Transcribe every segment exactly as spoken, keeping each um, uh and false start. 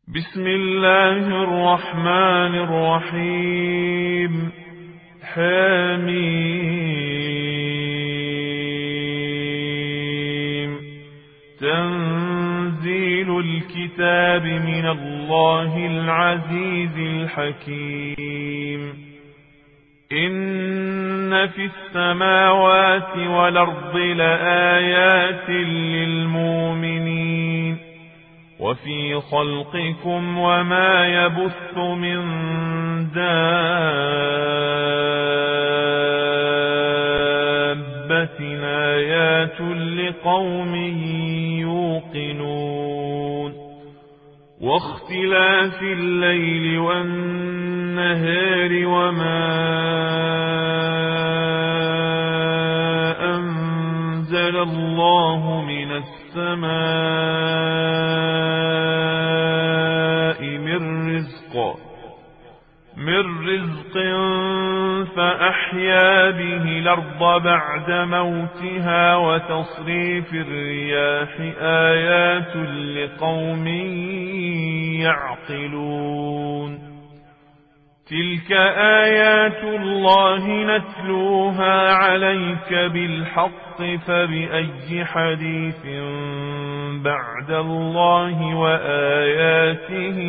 بسم الله الرحمن الرحيم. حميم. تنزيل الكتاب من الله العزيز الحكيم. إن في السماوات والأرض لآيات للمؤمنين وفي خلقكم وما يبث من دابة آيات لقوم يوقنون. واختلاف الليل والنهار وما أنزل الله من السماء من رزق من رزق فأحيا به الأرض بعد موتها وتصريف الرياح آيات لقوم يعقلون. تلك آيات الله نتلوها عليك بالحق فبأي حديث بعد الله وآياته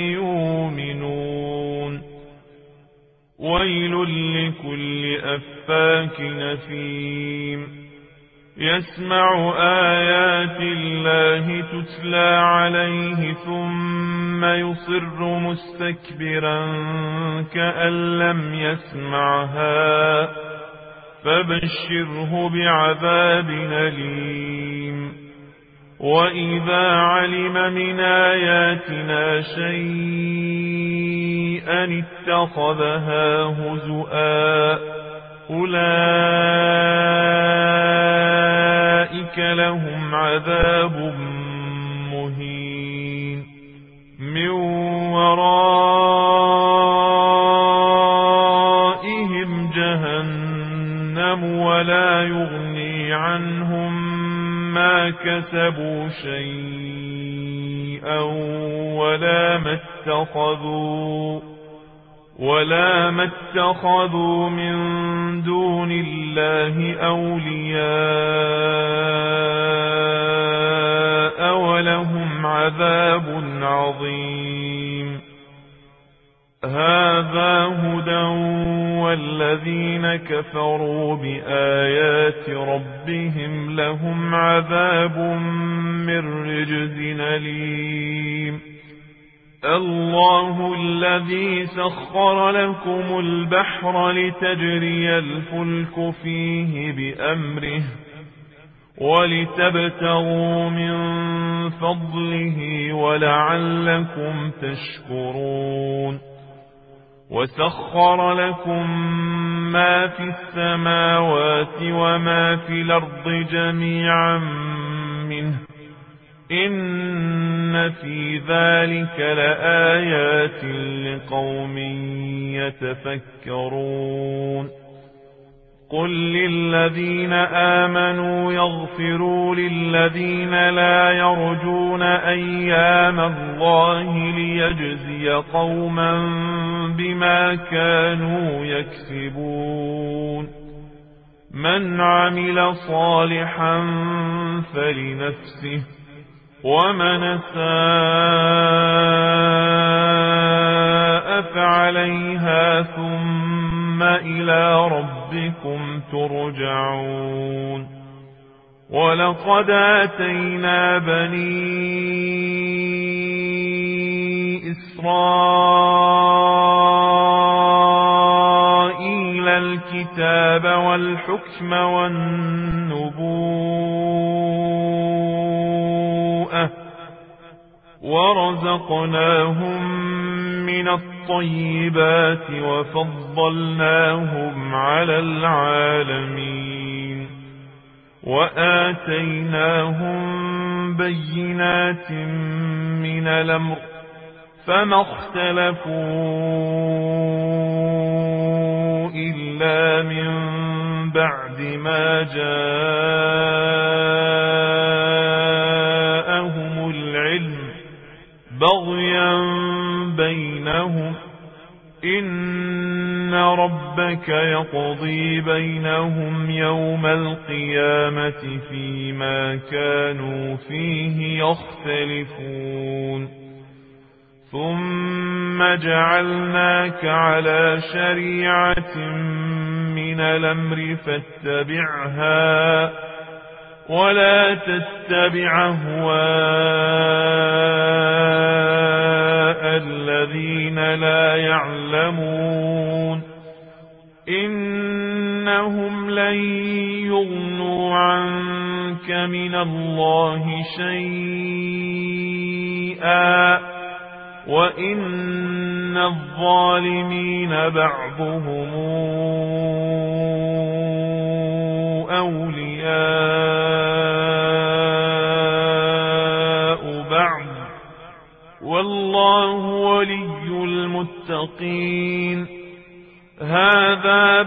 يؤمنون. ويل لكل أفاك أثيم يسمع آيات الله تتلى عليه ثم يصر مستكبرا كأن لم يسمعها فبشره بعذاب أليم. وإذا علم من آياتنا شيئا اتخذها هزؤا أولئك لهم عذاب مهين من ورائهم جهنم ولا يغني عنهم ما كسبوا شيئا ولا ما اتخذوا ولا ما اتخذوا من دون الله أولياء ولهم عذاب عظيم. هذا هدى والذين كفروا بآيات ربهم لهم عذاب من رجز أليم. الله الذي سخر لكم البحر لتجري الفلك فيه بأمره ولتبتغوا من فضله ولعلكم تشكرون. وسخر لكم ما في السماوات وما في الأرض جميعا منه إن في ذلك لآيات لقوم يتفكرون. قل للذين آمنوا يغفروا للذين لا يرجون أيام الله ليجزي قوما بما كانوا يكسبون. من عمل صالحا فلنفسه ومن أساء فعليها ثم إلى ربكم ترجعون. ولقد آتينا بني إسرائيل الكتاب والحكم والنبوءة ورزقناهم من الطيبات وفضلناهم على العالمين وآتيناهم بينات من الأمر فما اختلفوا إلا من بعد ما جاءهم العلم بغيا بينهم إن ربك يقضي بينهم يوم القيامة فيما كانوا فيه يختلفون ثم جعلناك على شريعة من الأمر فاتبعها ولا تتبع أهواء الذين لا يعلمون إنهم لن يغنوا عنك من الله شيئا وإن الظالمين بعضهم أولياء بعض والله ولي المتقين هذا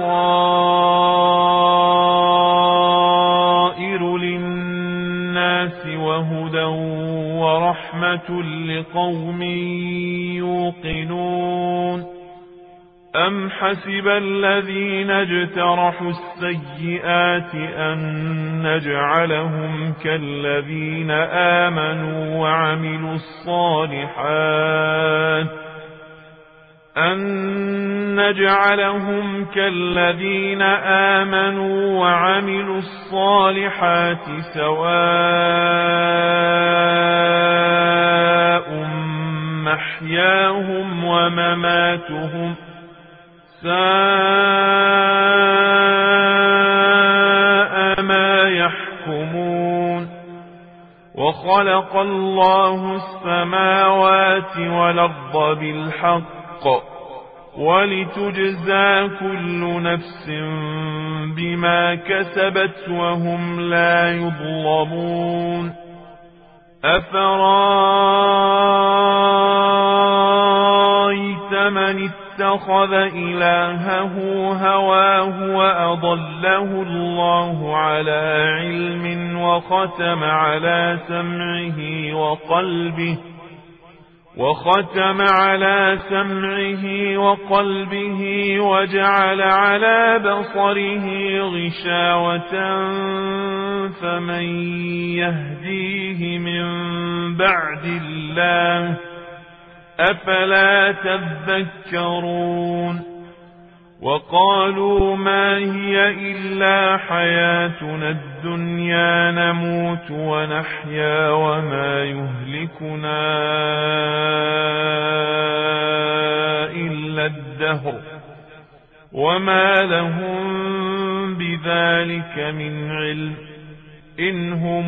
بصائر للناس وهدى ورحمة لقوم يوقنون أم حسب الذين اجترحوا السيئات أن نجعلهم كالذين آمنوا وعملوا الصالحات أن نجعلهم كالذين آمنوا وعملوا الصالحات سواء محياهم ومماتهم ساء ما يحكمون وخلق الله السماوات والأرض بالحق ولتجزى كل نفس بما كسبت وهم لا يظلمون أفرأيت من اتخذ إلهه هواه وأضله الله على علم وختم على سمعه وقلبه وختم على سمعه وقلبه وجعل على بصره غشاوة فمن يهديه من بعد الله أفلا تذكرون وقالوا ما هي إلا حياتنا الدنيا نموت ونحيا وما يهلكنا إلا الدهر وما لهم بذلك من علم إن هم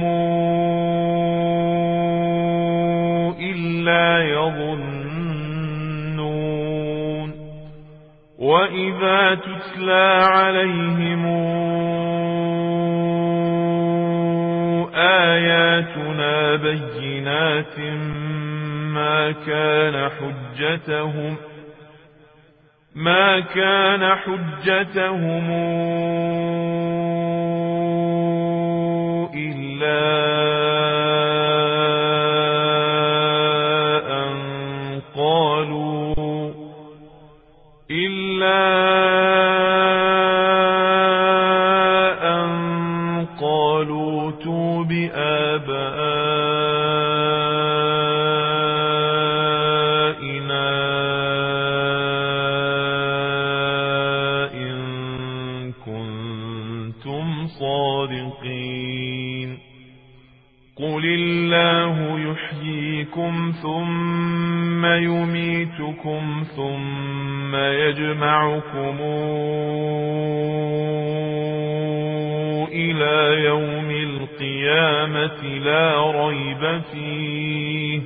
إلا يظنون وإذا تتلى عليهم آياتنا بينات ما كان حجتهم ما كان حجتهم إلا أن قالوا إلا أن قالوا ائتوا بآبائنا إن كنتم صادقين قل الله يحييكم ثم يميتكم ثم يجمعكم إلى يوم القيامة لا ريب فيه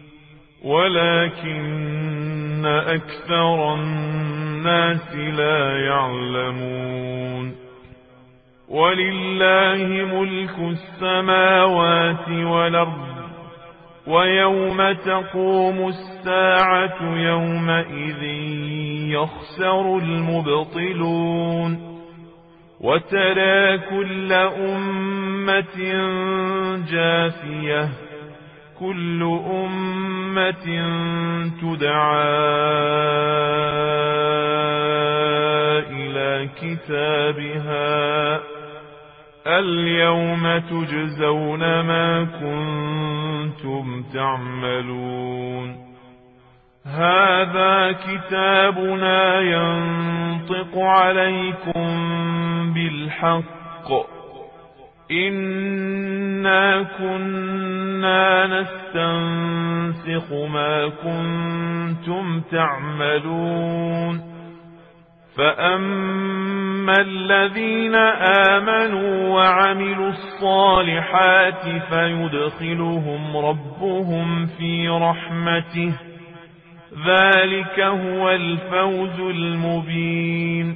ولكن أكثر الناس لا يعلمون ولله ملك السماوات والأرض ويوم تقوم الساعة يومئذ يخسر المبطلون وترى كل أمة جاثية كل أمة أمة تدعى إلى كتابها اليوم تجزون ما كنتم تعملون هذا كتابنا ينطق عليكم بالحق إنا كنا نستنسخ ما كنتم تعملون فأما الذين آمنوا وعملوا الصالحات فيدخلهم ربهم في رحمته ذلك هو الفوز المبين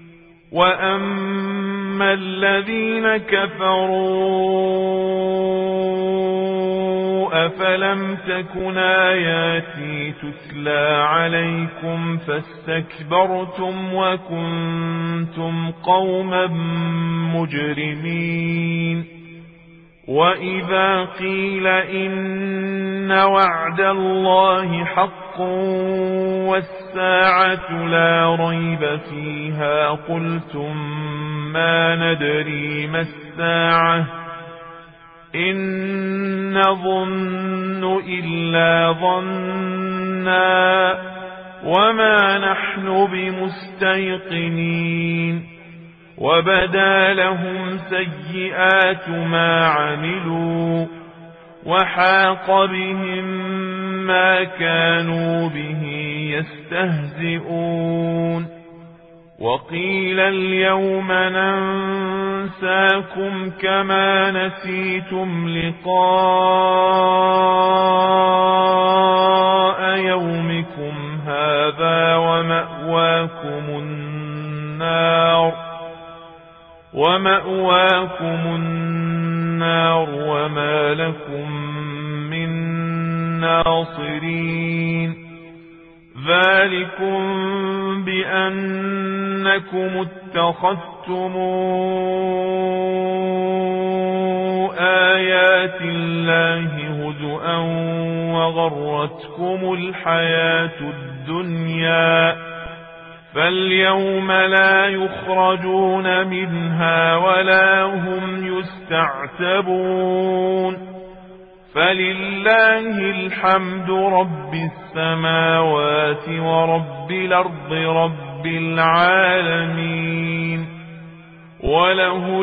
وأما الذين كفروا أفلم تكن آياتي تتلى عليكم فاستكبرتم وكنتم قوما مجرمين وإذا قيل إن وعد الله حق والساعة لا ريب فيها قلتم ما ندري ما الساعة إن نظن إلا ظنا وما نحن بمستيقنين وبدا لهم سيئات ما عملوا وحاق بهم ما كانوا به يستهزئون وقيل اليوم ننساكم كما نسيتم لقاء يومكم هذا ومأواكم النار ومأواكم النار وما لكم من ناصرين ذلكم بأنكم اتخذتم آيات الله هزؤا وغرتكم الحياة الدنيا فاليوم لا يخرجون منها ولا هم يستعتبون فلله الحمد رب السماوات ورب الأرض رب العالمين وله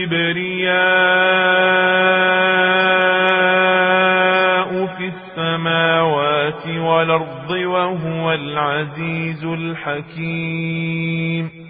الكبرياء في السماوات والأرض وهو العزيز الحكيم